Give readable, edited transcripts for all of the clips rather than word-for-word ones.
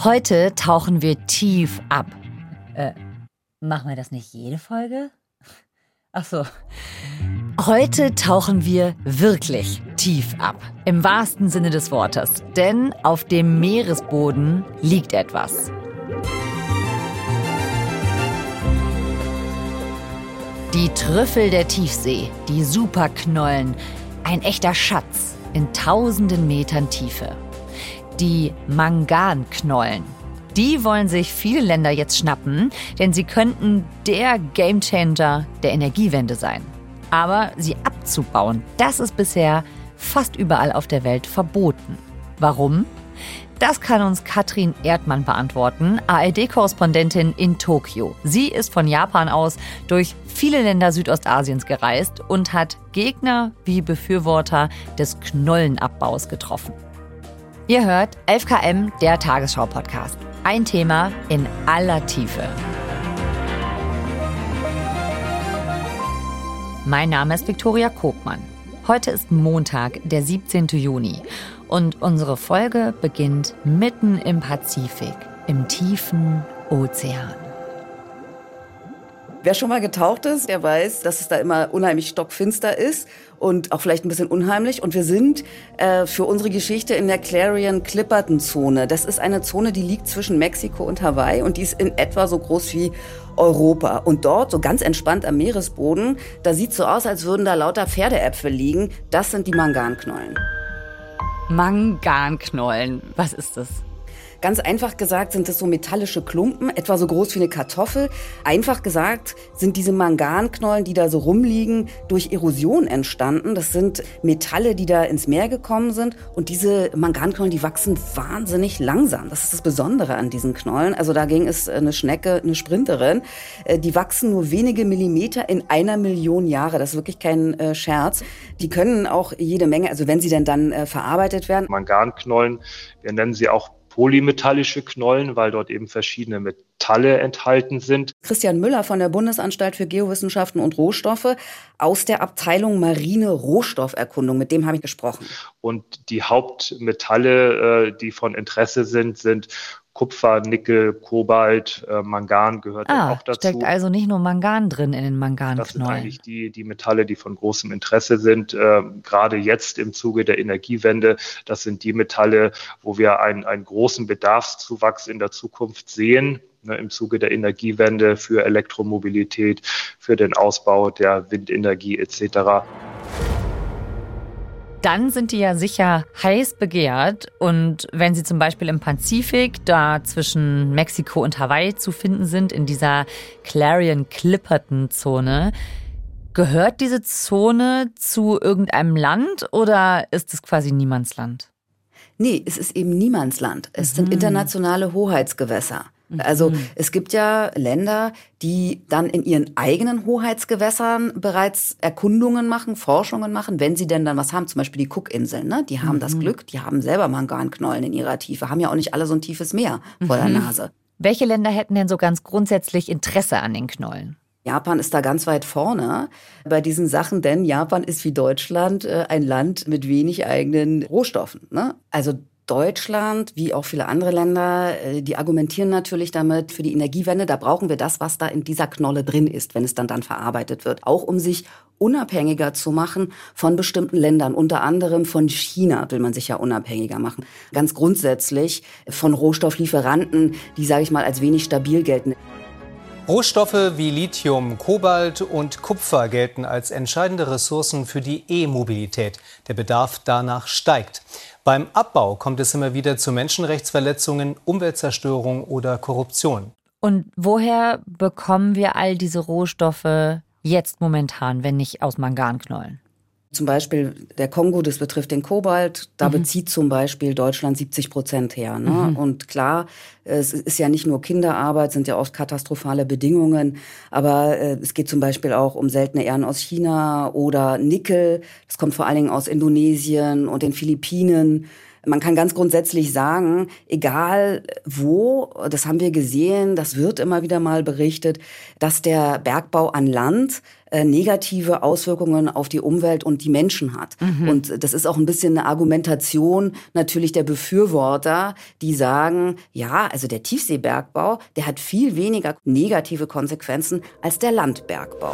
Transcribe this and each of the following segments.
Heute tauchen wir tief ab. Machen wir das nicht jede Folge? Ach so. Heute tauchen wir wirklich tief ab. Im wahrsten Sinne des Wortes. Denn auf dem Meeresboden liegt etwas. Die Trüffel der Tiefsee, die Superknollen, ein echter Schatz in tausenden Metern Tiefe. Die Manganknollen. Die wollen sich viele Länder jetzt schnappen, denn sie könnten der Gamechanger der Energiewende sein. Aber sie abzubauen, das ist bisher fast überall auf der Welt verboten. Warum? Das kann uns Katrin Erdmann beantworten, ARD-Korrespondentin in Tokio. Sie ist von Japan aus durch viele Länder Südostasiens gereist und hat Gegner wie Befürworter des Knollenabbaus getroffen. Ihr hört 11KM, der Tagesschau-Podcast. Ein Thema in aller Tiefe. Mein Name ist Viktoria Kobmann. Heute ist Montag, der 17. Juni. Und unsere Folge beginnt mitten im Pazifik, im tiefen Ozean. Wer schon mal getaucht ist, der weiß, dass es da immer unheimlich stockfinster ist und auch vielleicht ein bisschen unheimlich. Und wir sind für unsere Geschichte in der Clarion-Clipperton-Zone. Das ist eine Zone, die liegt zwischen Mexiko und Hawaii und die ist in etwa so groß wie Europa. Und dort, so ganz entspannt am Meeresboden, da sieht es so aus, als würden da lauter Pferdeäpfel liegen. Das sind die Manganknollen. Manganknollen, was ist das? Ganz einfach gesagt sind das so metallische Klumpen, etwa so groß wie eine Kartoffel. Einfach gesagt sind diese Manganknollen, die da so rumliegen, durch Erosion entstanden. Das sind Metalle, die da ins Meer gekommen sind. Und diese Manganknollen, die wachsen wahnsinnig langsam. Das ist das Besondere an diesen Knollen. Also dagegen ist eine Schnecke eine Sprinterin. Die wachsen nur wenige Millimeter in 1 Million Jahre. Das ist wirklich kein Scherz. Die können auch jede Menge, also wenn sie denn dann verarbeitet werden. Manganknollen, wir nennen sie auch polymetallische Knollen, weil dort eben verschiedene Metalle enthalten sind. Christian Müller von der Bundesanstalt für Geowissenschaften und Rohstoffe aus der Abteilung Marine Rohstofferkundung, mit dem habe ich gesprochen. Und die Hauptmetalle, die von Interesse sind Kupfer, Nickel, Kobalt, Mangan gehört auch dazu. Steckt also nicht nur Mangan drin in den Manganknollen. Das sind eigentlich die Metalle, die von großem Interesse sind. Gerade jetzt im Zuge der Energiewende, das sind die Metalle, wo wir einen großen Bedarfszuwachs in der Zukunft sehen, im Zuge der Energiewende für Elektromobilität, für den Ausbau der Windenergie etc. Dann sind die ja sicher heiß begehrt. Und wenn sie zum Beispiel im Pazifik, da zwischen Mexiko und Hawaii zu finden sind, in dieser Clarion-Clipperton-Zone, gehört diese Zone zu irgendeinem Land oder ist es quasi Niemandsland? Nee, es ist eben Niemandsland. Es sind internationale Hoheitsgewässer. Also es gibt ja Länder, die dann in ihren eigenen Hoheitsgewässern bereits Erkundungen machen, Forschungen machen, wenn sie denn dann was haben. Zum Beispiel die Cookinseln, ne? Die haben das Glück, die haben selber Manganknollen in ihrer Tiefe, haben ja auch nicht alle so ein tiefes Meer vor der Nase. Welche Länder hätten denn so ganz grundsätzlich Interesse an den Knollen? Japan ist da ganz weit vorne bei diesen Sachen, denn Japan ist wie Deutschland ein Land mit wenig eigenen Rohstoffen, ne? Also Deutschland, wie auch viele andere Länder, die argumentieren natürlich damit für die Energiewende, da brauchen wir das, was da in dieser Knolle drin ist, wenn es dann verarbeitet wird. Auch um sich unabhängiger zu machen von bestimmten Ländern, unter anderem von China will man sich ja unabhängiger machen. Ganz grundsätzlich von Rohstofflieferanten, die, sage ich mal, als wenig stabil gelten. Rohstoffe wie Lithium, Kobalt und Kupfer gelten als entscheidende Ressourcen für die E-Mobilität. Der Bedarf danach steigt. Beim Abbau kommt es immer wieder zu Menschenrechtsverletzungen, Umweltzerstörung oder Korruption. Und woher bekommen wir all diese Rohstoffe jetzt momentan, wenn nicht aus Manganknollen? Zum Beispiel der Kongo, das betrifft den Kobalt, da bezieht zum Beispiel Deutschland 70% her. Ne? Und klar, es ist ja nicht nur Kinderarbeit, sind ja oft katastrophale Bedingungen, aber es geht zum Beispiel auch um seltene Erden aus China oder Nickel, das kommt vor allen Dingen aus Indonesien und den Philippinen. Man kann ganz grundsätzlich sagen, egal wo, das haben wir gesehen, das wird immer wieder mal berichtet, dass der Bergbau an Land negative Auswirkungen auf die Umwelt und die Menschen hat. Und das ist auch ein bisschen eine Argumentation natürlich der Befürworter, die sagen, ja, also der Tiefseebergbau, der hat viel weniger negative Konsequenzen als der Landbergbau.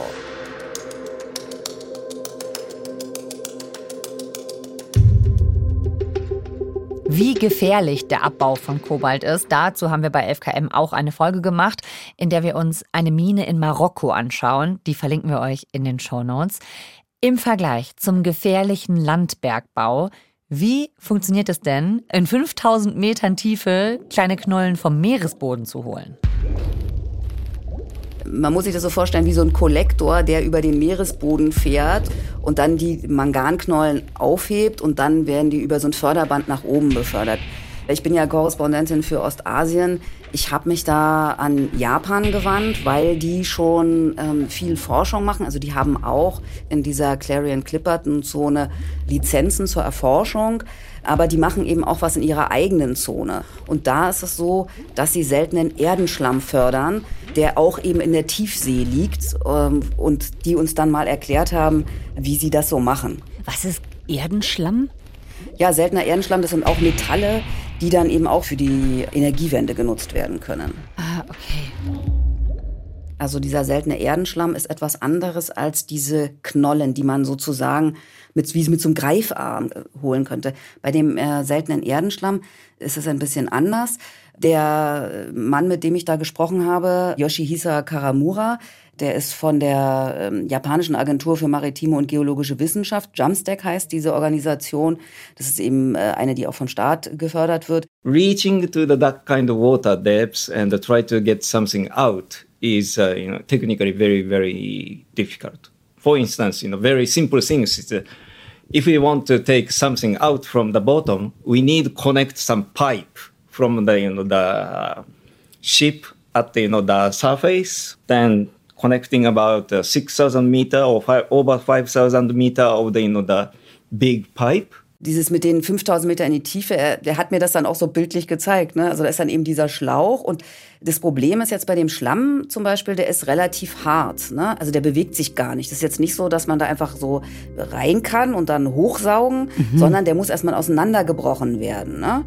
Wie gefährlich der Abbau von Kobalt ist, dazu haben wir bei 11KM auch eine Folge gemacht, in der wir uns eine Mine in Marokko anschauen. Die verlinken wir euch in den Shownotes. Im Vergleich zum gefährlichen Landbergbau, wie funktioniert es denn, in 5000 Metern Tiefe kleine Knollen vom Meeresboden zu holen? Man muss sich das so vorstellen wie so ein Kollektor, der über den Meeresboden fährt und dann die Manganknollen aufhebt und dann werden die über so ein Förderband nach oben befördert. Ich bin ja Korrespondentin für Ostasien. Ich habe mich da an Japan gewandt, weil die schon viel Forschung machen. Also die haben auch in dieser Clarion-Clipperton-Zone Lizenzen zur Erforschung. Aber die machen eben auch was in ihrer eigenen Zone. Und da ist es so, dass sie seltenen Erdenschlamm fördern, der auch eben in der Tiefsee liegt. Und die uns dann mal erklärt haben, wie sie das so machen. Was ist Erdenschlamm? Ja, seltener Erdenschlamm, das sind auch Metalle, die dann eben auch für die Energiewende genutzt werden können. Ah, okay. Also dieser seltene Erdenschlamm ist etwas anderes als diese Knollen, die man sozusagen wie mit so einem Greifarm holen könnte. Bei dem seltenen Erdenschlamm ist es ein bisschen anders. Der Mann, mit dem ich da gesprochen habe, Yoshihisa Karamura, der ist von der japanischen Agentur für maritime und geologische Wissenschaft, JAMSTEC heißt diese Organisation. Das ist eben eine, die auch vom Staat gefördert wird. Reaching to that kind of water depths and try to get something out is technically very, very difficult. For instance, very simple things. If we want to take something out from the bottom, we need to connect some pipe from the ship at the surface, then connecting about 6,000 meter or over 5,000 meter of the big pipe. Dieses mit den 5000 Meter in die Tiefe, der hat mir das dann auch so bildlich gezeigt. Ne? Also da ist dann eben dieser Schlauch. Und das Problem ist jetzt bei dem Schlamm zum Beispiel, der ist relativ hart. Ne? Also der bewegt sich gar nicht. Das ist jetzt nicht so, dass man da einfach so rein kann und dann hochsaugen, sondern der muss erstmal auseinandergebrochen werden. Ne?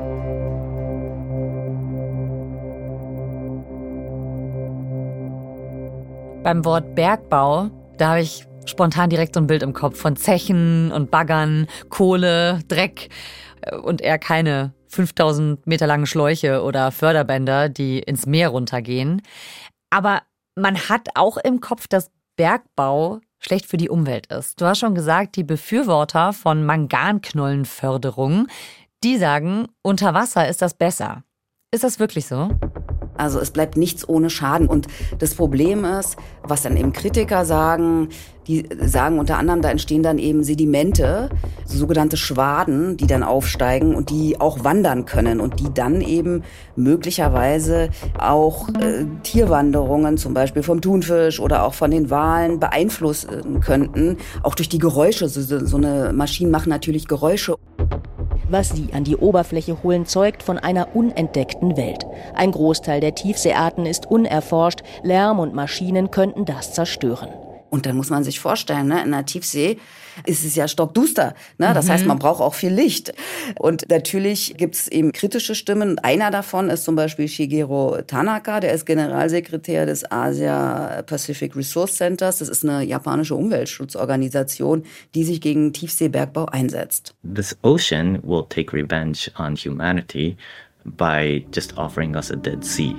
Beim Wort Bergbau, da habe ich spontan direkt so ein Bild im Kopf von Zechen und Baggern, Kohle, Dreck und eher keine 5000 Meter langen Schläuche oder Förderbänder, die ins Meer runtergehen. Aber man hat auch im Kopf, dass Bergbau schlecht für die Umwelt ist. Du hast schon gesagt, die Befürworter von Manganknollenförderung, die sagen, unter Wasser ist das besser. Ist das wirklich so? Also es bleibt nichts ohne Schaden. Und das Problem ist, was dann eben Kritiker sagen, die sagen unter anderem, da entstehen dann eben Sedimente, sogenannte Schwaden, die dann aufsteigen und die auch wandern können und die dann eben möglicherweise auch Tierwanderungen, zum Beispiel vom Thunfisch oder auch von den Walen, beeinflussen könnten. Auch durch die Geräusche. So eine Maschinen machen natürlich Geräusche. Was sie an die Oberfläche holen, zeugt von einer unentdeckten Welt. Ein Großteil der Tiefseearten ist unerforscht. Lärm und Maschinen könnten das zerstören. Und dann muss man sich vorstellen, ne, in der Tiefsee ist es ja stockduster. Ne? Das heißt, man braucht auch viel Licht. Und natürlich gibt es eben kritische Stimmen. Einer davon ist zum Beispiel Shigeru Tanaka, der ist Generalsekretär des Asia Pacific Resource Centers. Das ist eine japanische Umweltschutzorganisation, die sich gegen Tiefseebergbau einsetzt. This ocean will take revenge on humanity by just offering us a dead sea.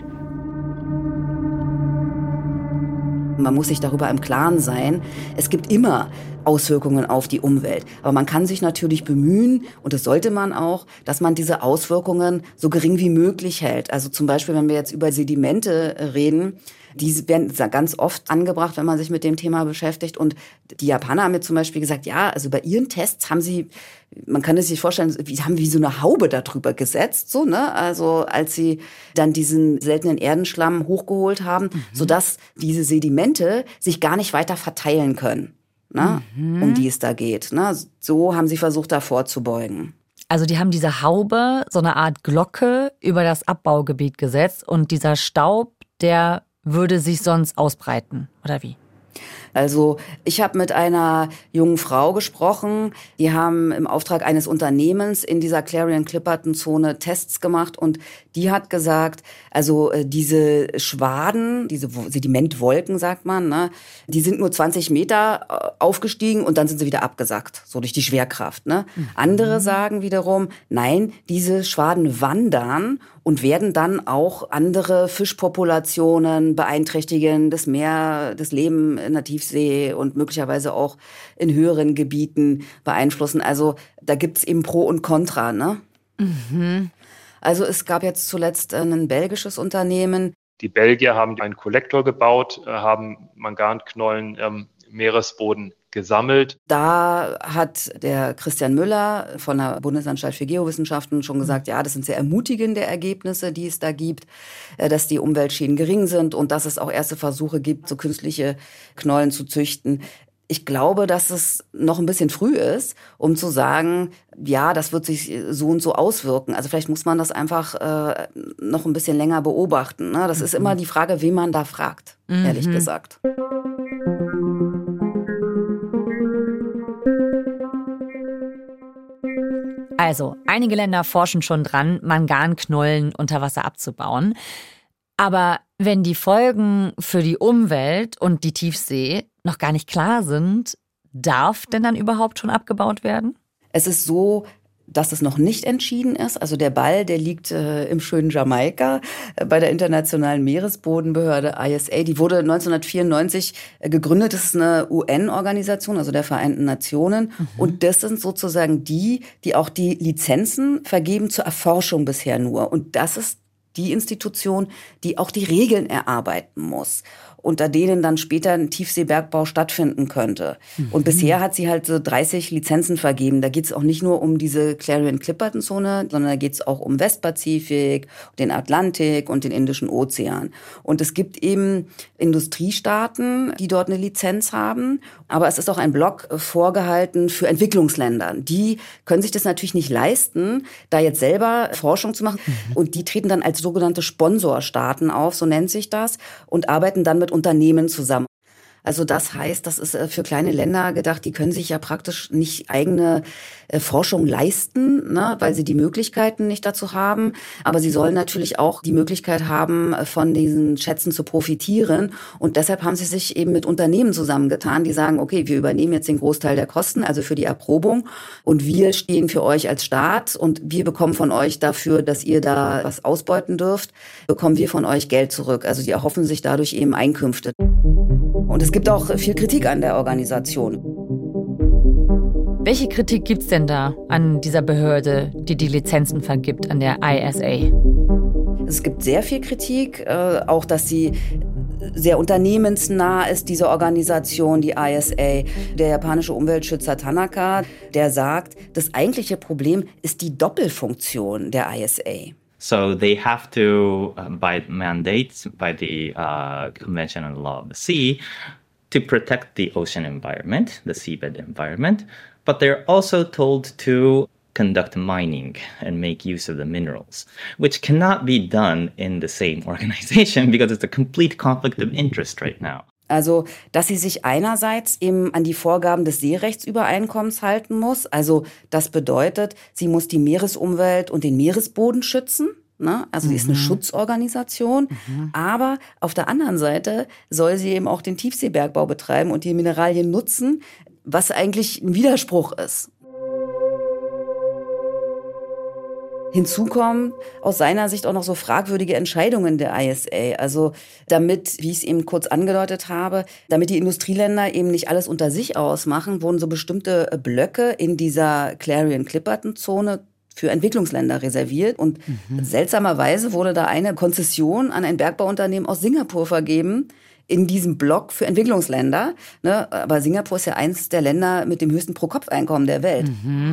Man muss sich darüber im Klaren sein, es gibt immer Auswirkungen auf die Umwelt. Aber man kann sich natürlich bemühen, und das sollte man auch, dass man diese Auswirkungen so gering wie möglich hält. Also zum Beispiel, wenn wir jetzt über Sedimente reden, die werden ganz oft angebracht, wenn man sich mit dem Thema beschäftigt. Und die Japaner haben mir zum Beispiel gesagt, ja, also bei ihren Tests haben sie, man kann es sich vorstellen, haben wie so eine Haube darüber gesetzt, so, ne? Also als sie dann diesen seltenen Erdenschlamm hochgeholt haben, sodass diese Sedimente sich gar nicht weiter verteilen können, ne? Um die es da geht. Ne? So haben sie versucht, da vorzubeugen. Also die haben diese Haube, so eine Art Glocke über das Abbaugebiet gesetzt und dieser Staub, der würde sich sonst ausbreiten, oder wie? Also ich habe mit einer jungen Frau gesprochen, die haben im Auftrag eines Unternehmens in dieser Clarion-Clipperton-Zone Tests gemacht und die hat gesagt, also diese Schwaden, diese Sedimentwolken, sagt man, ne, die sind nur 20 Meter aufgestiegen und dann sind sie wieder abgesackt, so durch die Schwerkraft. Ne? Andere sagen wiederum, nein, diese Schwaden wandern und werden dann auch andere Fischpopulationen beeinträchtigen, das Meer, das Leben in der Tiefsee und möglicherweise auch in höheren Gebieten beeinflussen. Also da gibt's eben Pro und Contra, ne? Mhm. Also es gab jetzt zuletzt ein belgisches Unternehmen. Die Belgier haben einen Kollektor gebaut, haben Manganknollen im Meeresboden gesammelt. Da hat der Christian Müller von der Bundesanstalt für Geowissenschaften schon gesagt, ja, das sind sehr ermutigende Ergebnisse, die es da gibt, dass die Umweltschäden gering sind und dass es auch erste Versuche gibt, so künstliche Knollen zu züchten. Ich glaube, dass es noch ein bisschen früh ist, um zu sagen, ja, das wird sich so und so auswirken. Also vielleicht muss man das einfach noch ein bisschen länger beobachten. Ne? Das ist immer die Frage, wen man da fragt, ehrlich gesagt. Also, einige Länder forschen schon dran, Manganknollen unter Wasser abzubauen. Aber wenn die Folgen für die Umwelt und die Tiefsee noch gar nicht klar sind, darf denn dann überhaupt schon abgebaut werden? Es ist so, dass es noch nicht entschieden ist. Also der Ball, der liegt im schönen Jamaika bei der Internationalen Meeresbodenbehörde ISA. Die wurde 1994 gegründet. Das ist eine UN-Organisation, also der Vereinten Nationen. Und das sind sozusagen die auch die Lizenzen vergeben zur Erforschung bisher nur. Und das ist die Institution, die auch die Regeln erarbeiten muss, unter denen dann später ein Tiefseebergbau stattfinden könnte. Und bisher hat sie halt so 30 Lizenzen vergeben. Da geht es auch nicht nur um diese Clarion-Clipperton-Zone, sondern da geht es auch um Westpazifik, den Atlantik und den Indischen Ozean. Und es gibt eben Industriestaaten, die dort eine Lizenz haben. Aber es ist auch ein Block vorgehalten für Entwicklungsländer. Die können sich das natürlich nicht leisten, da jetzt selber Forschung zu machen. Und die treten dann als sogenannte Sponsorstaaten auf, so nennt sich das, und arbeiten dann mit Unternehmen zusammen. Also das heißt, das ist für kleine Länder gedacht, die können sich ja praktisch nicht eigene Forschung leisten, ne, weil sie die Möglichkeiten nicht dazu haben. Aber sie sollen natürlich auch die Möglichkeit haben, von diesen Schätzen zu profitieren. Und deshalb haben sie sich eben mit Unternehmen zusammengetan, die sagen, okay, wir übernehmen jetzt den Großteil der Kosten, also für die Erprobung. Und wir stehen für euch als Staat und wir bekommen von euch dafür, dass ihr da was ausbeuten dürft, bekommen wir von euch Geld zurück. Also die erhoffen sich dadurch eben Einkünfte. Und es gibt auch viel Kritik an der Organisation. Welche Kritik gibt's denn da an dieser Behörde, die die Lizenzen vergibt, an der ISA? Es gibt sehr viel Kritik, auch dass sie sehr unternehmensnah ist, diese Organisation, die ISA. Der japanische Umweltschützer Tanaka, der sagt, das eigentliche Problem ist die Doppelfunktion der ISA. So they have to, by mandates, by the Convention on the Law of the Sea, to protect the ocean environment, the seabed environment, but they're also told to conduct mining and make use of the minerals, which cannot be done in the same organization because it's a complete conflict of interest right now. Also, dass sie sich einerseits eben an die Vorgaben des Seerechtsübereinkommens halten muss. Also, das bedeutet, sie muss die Meeresumwelt und den Meeresboden schützen. Ne? Also, sie ist eine Schutzorganisation. Aber auf der anderen Seite soll sie eben auch den Tiefseebergbau betreiben und die Mineralien nutzen, was eigentlich ein Widerspruch ist. Hinzu kommen aus seiner Sicht auch noch so fragwürdige Entscheidungen der ISA. Also damit, wie ich es eben kurz angedeutet habe, damit die Industrieländer eben nicht alles unter sich ausmachen, wurden so bestimmte Blöcke in dieser Clarion-Clipperton-Zone für Entwicklungsländer reserviert. Und seltsamerweise wurde da eine Konzession an ein Bergbauunternehmen aus Singapur vergeben, in diesem Block für Entwicklungsländer. Ne? Aber Singapur ist ja eins der Länder mit dem höchsten Pro-Kopf-Einkommen der Welt.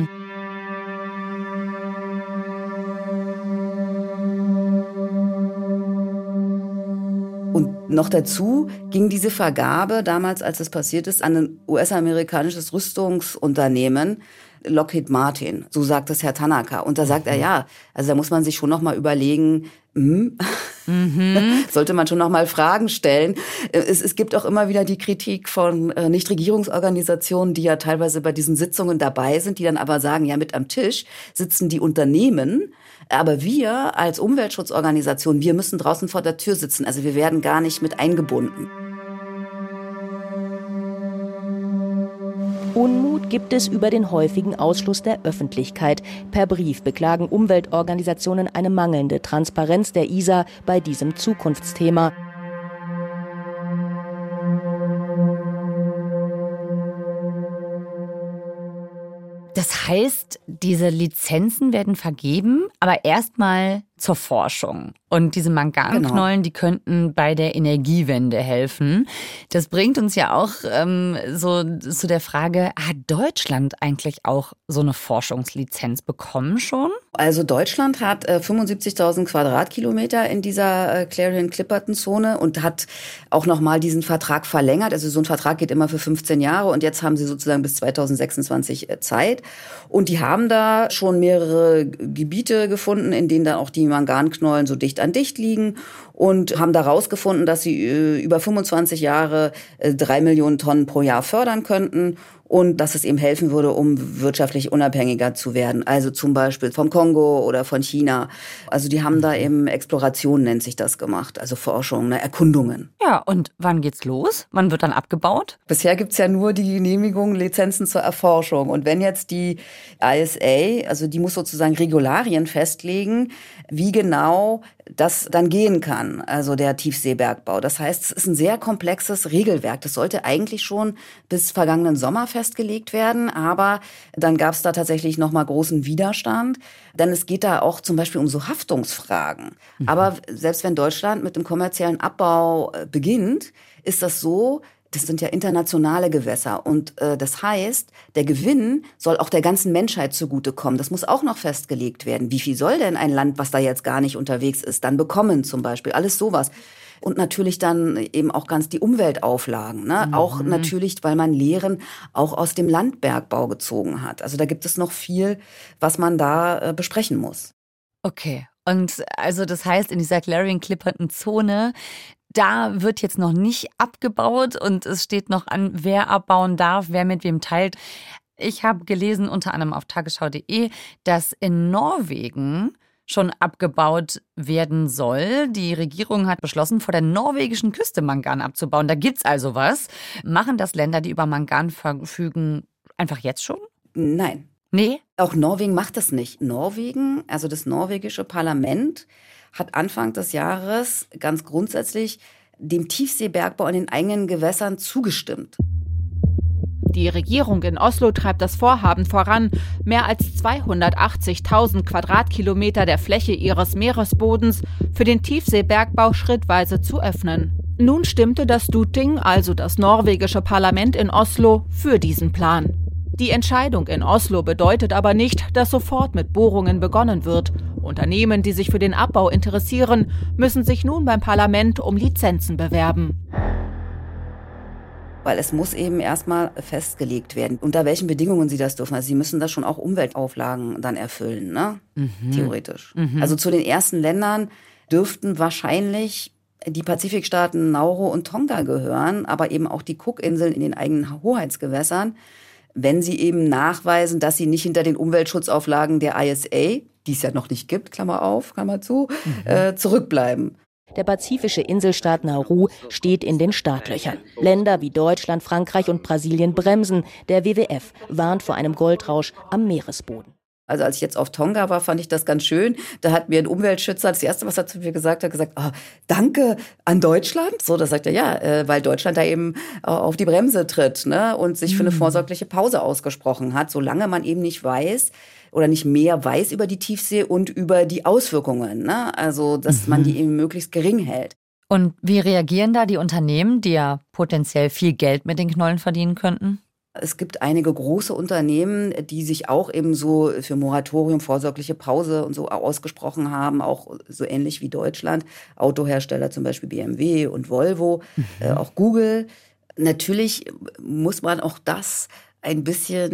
Und noch dazu ging diese Vergabe damals, als es passiert ist, an ein US-amerikanisches Rüstungsunternehmen, Lockheed Martin, so sagt es Herr Tanaka. Und da sagt er, ja, also da muss man sich schon noch mal überlegen, sollte man schon noch mal Fragen stellen. Es gibt auch immer wieder die Kritik von Nichtregierungsorganisationen, die ja teilweise bei diesen Sitzungen dabei sind, die dann aber sagen, ja, mit am Tisch sitzen die Unternehmen, aber wir als Umweltschutzorganisation, wir müssen draußen vor der Tür sitzen. Also wir werden gar nicht mit eingebunden. Unmut gibt es über den häufigen Ausschluss der Öffentlichkeit. Per Brief beklagen Umweltorganisationen eine mangelnde Transparenz der Isar bei diesem Zukunftsthema. Das heißt, diese Lizenzen werden vergeben, aber erstmal zur Forschung. Und diese Manganknollen, die könnten bei der Energiewende helfen. Das bringt uns ja auch so zu der Frage, hat Deutschland eigentlich auch so eine Forschungslizenz bekommen schon? Also Deutschland hat 75.000 Quadratkilometer in dieser Clarion-Clipperton-Zone und hat auch nochmal diesen Vertrag verlängert. Also so ein Vertrag geht immer für 15 Jahre und jetzt haben sie sozusagen bis 2026 Zeit. Und die haben da schon mehrere Gebiete gefunden, in denen dann auch die Manganknollen so dicht an dicht liegen und haben da rausgefunden, dass sie über 25 Jahre 3 Millionen Tonnen pro Jahr fördern könnten und dass es eben helfen würde, um wirtschaftlich unabhängiger zu werden. Also zum Beispiel vom Kongo oder von China. Also die haben da eben Exploration, nennt sich das, gemacht. Also Forschung, ne, Erkundungen. Ja, und wann geht's los? Wann wird dann abgebaut? Bisher gibt's ja nur die Genehmigung, Lizenzen zur Erforschung. Und wenn jetzt die ISA, also die muss sozusagen Regularien festlegen, wie genau das dann gehen kann, also der Tiefseebergbau. Das heißt, es ist ein sehr komplexes Regelwerk. Das sollte eigentlich schon bis vergangenen Sommer festgelegt werden, aber dann gab es da tatsächlich nochmal großen Widerstand, denn es geht da auch zum Beispiel um so Haftungsfragen. Aber selbst wenn Deutschland mit dem kommerziellen Abbau beginnt, ist das so, das sind ja internationale Gewässer und das heißt, der Gewinn soll auch der ganzen Menschheit zugutekommen. Das muss auch noch festgelegt werden. Wie viel soll denn ein Land, was da jetzt gar nicht unterwegs ist, dann bekommen zum Beispiel? Alles sowas. Und natürlich dann eben auch ganz die Umweltauflagen. Ne? Auch natürlich, weil man Lehren auch aus dem Landbergbau gezogen hat. Also da gibt es noch viel, was man da besprechen muss. Okay. Und also das heißt, in dieser Clarion-Clipperton-Zone, da wird jetzt noch nicht abgebaut und es steht noch an, wer abbauen darf, wer mit wem teilt. Ich habe gelesen, unter anderem auf tagesschau.de, dass in Norwegen schon abgebaut werden soll. Die Regierung hat beschlossen, vor der norwegischen Küste Mangan abzubauen. Da gibt's also was. Machen das Länder, die über Mangan verfügen, einfach jetzt schon? Nein. Nee? Auch Norwegen macht das nicht. Norwegen, also das norwegische Parlament, hat Anfang des Jahres ganz grundsätzlich dem Tiefseebergbau in den eigenen Gewässern zugestimmt. Die Regierung in Oslo treibt das Vorhaben voran, mehr als 280.000 Quadratkilometer der Fläche ihres Meeresbodens für den Tiefseebergbau schrittweise zu öffnen. Nun stimmte das Storting, also das norwegische Parlament in Oslo, für diesen Plan. Die Entscheidung in Oslo bedeutet aber nicht, dass sofort mit Bohrungen begonnen wird. Unternehmen, die sich für den Abbau interessieren, müssen sich nun beim Parlament um Lizenzen bewerben. Weil es muss eben erstmal festgelegt werden, unter welchen Bedingungen sie das dürfen. Also sie müssen da schon auch Umweltauflagen dann erfüllen, ne? Theoretisch. Also zu den ersten Ländern dürften wahrscheinlich die Pazifikstaaten Nauru und Tonga gehören, aber eben auch die Cookinseln in den eigenen Hoheitsgewässern, wenn sie eben nachweisen, dass sie nicht hinter den Umweltschutzauflagen der ISA, die es ja noch nicht gibt, Klammer auf, Klammer zu, zurückbleiben. Der pazifische Inselstaat Nauru steht in den Startlöchern. Länder wie Deutschland, Frankreich und Brasilien bremsen. Der WWF warnt vor einem Goldrausch am Meeresboden. Also als ich jetzt auf Tonga war, fand ich das ganz schön. Da hat mir ein Umweltschützer, das erste, was er zu mir gesagt hat, gesagt, danke an Deutschland. So, da sagt er, ja, weil Deutschland da eben auf die Bremse tritt, ne, und sich für eine vorsorgliche Pause ausgesprochen hat, solange man eben nicht weiß oder nicht mehr weiß über die Tiefsee und über die Auswirkungen, ne? Also, dass man die eben möglichst gering hält. Und wie reagieren da die Unternehmen, die ja potenziell viel Geld mit den Knollen verdienen könnten? Es gibt einige große Unternehmen, die sich auch eben so für Moratorium, vorsorgliche Pause und so ausgesprochen haben, auch so ähnlich wie Deutschland. Autohersteller zum Beispiel BMW und Volvo, auch Google. Natürlich muss man auch das ein bisschen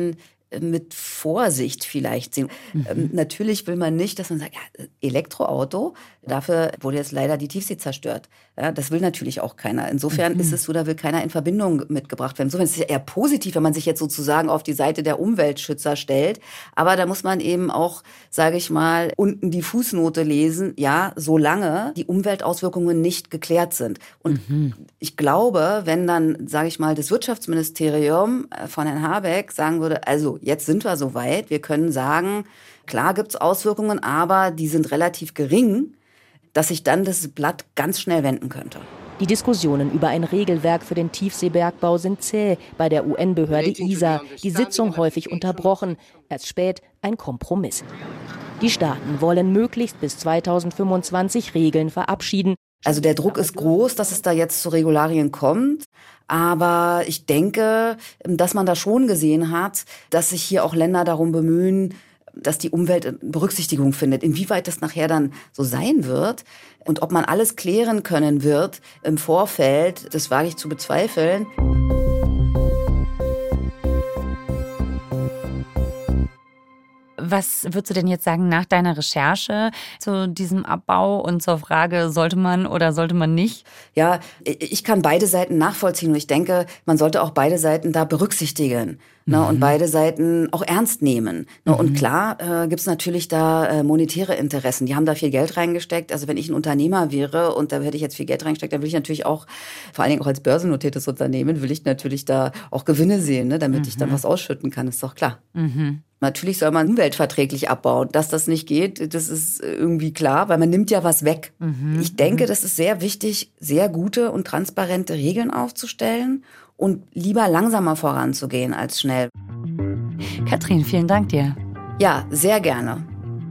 mit Vorsicht vielleicht sehen. Natürlich will man nicht, dass man sagt, ja, Elektroauto, dafür wurde jetzt leider die Tiefsee zerstört. Ja, das will natürlich auch keiner. Insofern ist es so, da will keiner in Verbindung mitgebracht werden. Insofern ist es eher positiv, wenn man sich jetzt sozusagen auf die Seite der Umweltschützer stellt. Aber da muss man eben auch, sage ich mal, unten die Fußnote lesen, ja, solange die Umweltauswirkungen nicht geklärt sind. Und ich glaube, wenn dann, sage ich mal, das Wirtschaftsministerium von Herrn Habeck sagen würde, also jetzt sind wir soweit, wir können sagen, klar gibt's Auswirkungen, aber die sind relativ gering, dass sich dann das Blatt ganz schnell wenden könnte. Die Diskussionen über ein Regelwerk für den Tiefseebergbau sind zäh. Bei der UN-Behörde ISA, die Sitzung häufig unterbrochen. Erst spät ein Kompromiss. Die Staaten wollen möglichst bis 2025 Regeln verabschieden. Also der Druck ist groß, dass es da jetzt zu Regularien kommt. Aber ich denke, dass man da schon gesehen hat, dass sich hier auch Länder darum bemühen, dass die Umwelt Berücksichtigung findet. Inwieweit das nachher dann so sein wird und ob man alles klären können wird im Vorfeld, das wage ich zu bezweifeln. Was würdest du denn jetzt sagen nach deiner Recherche zu diesem Abbau und zur Frage, sollte man oder sollte man nicht? Ja, ich kann beide Seiten nachvollziehen und ich denke, man sollte auch beide Seiten da berücksichtigen. Und beide Seiten auch ernst nehmen. Und klar gibt's natürlich da monetäre Interessen. Die haben da viel Geld reingesteckt. Also wenn ich ein Unternehmer wäre und da hätte ich jetzt viel Geld reingesteckt, dann will ich natürlich auch, vor allen Dingen auch als börsennotiertes Unternehmen, will ich natürlich da auch Gewinne sehen, ne, damit ich dann was ausschütten kann, ist doch klar. Natürlich soll man umweltverträglich abbauen. Dass das nicht geht, das ist irgendwie klar, weil man nimmt ja was weg. Ich denke, das ist sehr wichtig, sehr gute und transparente Regeln aufzustellen und lieber langsamer voranzugehen als schnell. Katrin, vielen Dank dir. Ja, sehr gerne.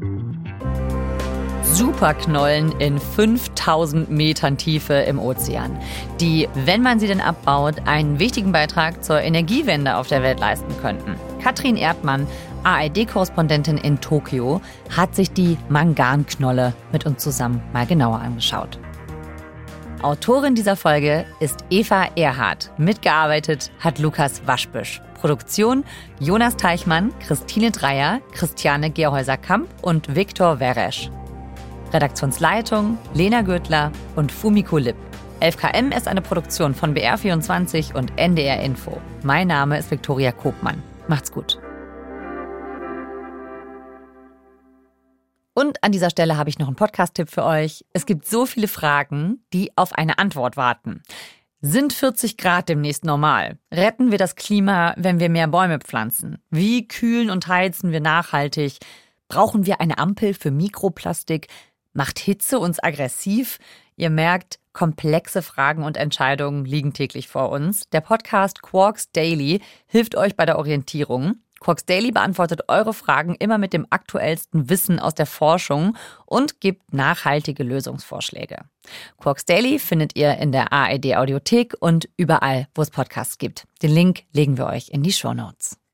Superknollen in 5000 Metern Tiefe im Ozean, die, wenn man sie denn abbaut, einen wichtigen Beitrag zur Energiewende auf der Welt leisten könnten. Katrin Erdmann, ARD-Korrespondentin in Tokio, hat sich die Manganknolle mit uns zusammen mal genauer angeschaut. Autorin dieser Folge ist Eva Erhardt. Mitgearbeitet hat Lukas Waschbüsch. Produktion Jonas Teichmann, Christine Dreier, Christiane Gerhäuser-Kamp und Viktor Weresch. Redaktionsleitung Lena Gürtler und Fumiko Lipp. 11KM ist eine Produktion von BR24 und NDR Info. Mein Name ist Viktoria Kopmann. Macht's gut. Und an dieser Stelle habe ich noch einen Podcast-Tipp für euch. Es gibt so viele Fragen, die auf eine Antwort warten. Sind 40 Grad demnächst normal? Retten wir das Klima, wenn wir mehr Bäume pflanzen? Wie kühlen und heizen wir nachhaltig? Brauchen wir eine Ampel für Mikroplastik? Macht Hitze uns aggressiv? Ihr merkt, komplexe Fragen und Entscheidungen liegen täglich vor uns. Der Podcast Quarks Daily hilft euch bei der Orientierung. Quarks Daily beantwortet eure Fragen immer mit dem aktuellsten Wissen aus der Forschung und gibt nachhaltige Lösungsvorschläge. Quarks Daily findet ihr in der ARD Audiothek und überall, wo es Podcasts gibt. Den Link legen wir euch in die Shownotes.